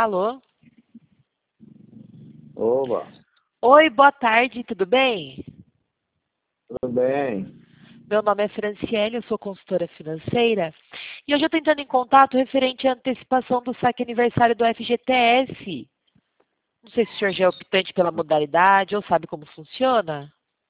Alô? Oba, Oi, boa tarde, tudo bem? tudo bem? Meu nome é Franciele, eu sou consultora financeira e hoje eu estou entrando em contato referente à antecipação do saque aniversário do FGTS. Não sei se o senhor já é optante pela modalidade ou sabe como funciona.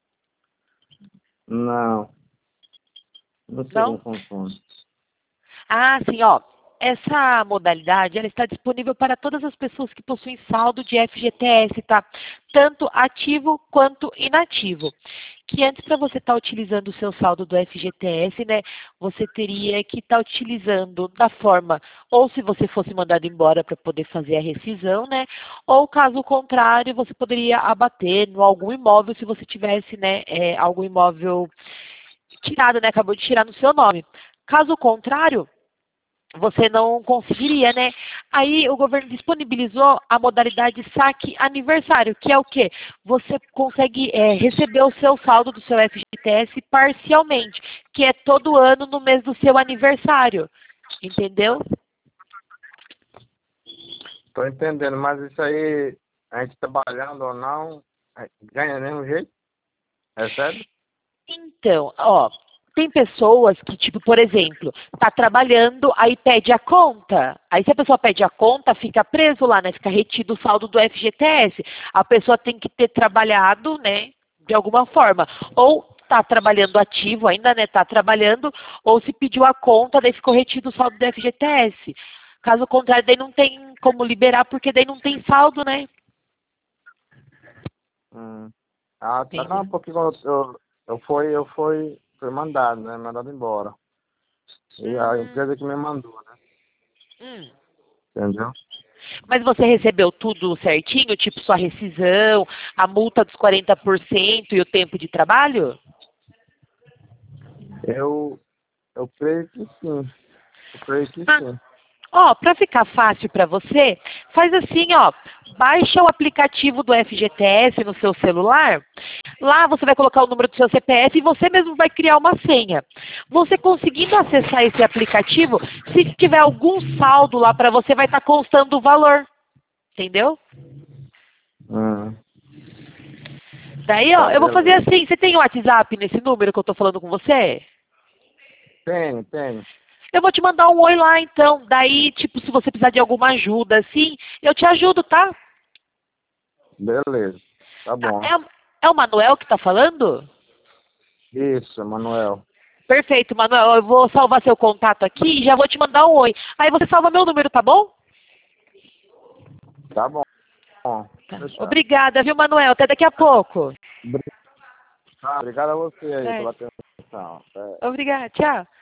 Não sei como Não? funciona. Ah, sim, ó. Essa modalidade, ela está disponível para todas as pessoas que possuem saldo de FGTS, tá? Tanto ativo quanto inativo. Que antes, para você estar utilizando o seu saldo do FGTS, né, você teria que estar utilizando da forma, ou se você fosse mandado embora para poder fazer a rescisão, né, ou caso contrário, você poderia abater no algum imóvel se você tivesse, né, algum imóvel tirado, né, acabou de tirar no seu nome. Caso contrário, você não conseguiria, né? Aí o governo disponibilizou a modalidade saque aniversário, que é o quê? Você consegue receber o seu saldo do seu FGTS parcialmente, que é todo ano no mês do seu aniversário. Entendeu? Tô entendendo, mas isso aí, a gente trabalhando ou não, ganha do mesmo jeito? Recebe? Então, ó, tem pessoas que, tipo, por exemplo, tá trabalhando, aí pede a conta. Aí se a pessoa pede a conta, fica preso lá, né? Fica retido o saldo do FGTS. A pessoa tem que ter trabalhado, né, de alguma forma. Ou tá trabalhando ativo ainda, né? Tá trabalhando, ou se pediu a conta, daí ficou retido o saldo do FGTS. Caso contrário, daí não tem como liberar, porque daí não tem saldo, né? Hum. Ah, tá, não, Entendeu? porque quando fui mandado, né? Mandado embora. E a Hum, empresa que me mandou, né? hum. Entendeu? Mas você recebeu tudo certinho? Tipo, sua rescisão, a multa dos 40% e o tempo de trabalho? Eu, eu creio que sim. Eu creio que Ah, sim. ó, para ficar fácil para você, faz assim, ó. Baixa o aplicativo do FGTS no seu celular. Lá você vai colocar o número do seu CPF e você mesmo vai criar uma senha. Você conseguindo acessar esse aplicativo, se tiver algum saldo lá para você, vai estar constando o valor. Entendeu? Hum. Daí, ó, Tá, eu vou fazer beleza. assim. Você tem o WhatsApp nesse número que eu tô falando com você? Tenho. Eu vou te mandar um oi lá, então. Daí, tipo, se você precisar de alguma ajuda, assim, eu te ajudo, tá? Beleza. Tá Tá, bom. é o Manuel que tá falando? Isso, Manuel. Perfeito, Manuel. Eu vou salvar seu contato aqui e já vou te mandar um oi. Aí você salva meu número, tá bom? Tá bom. Tá. Fechado. Obrigada, viu, Manuel? Até daqui a pouco. Obrigado a você aí É. pela atenção. Obrigada, tchau.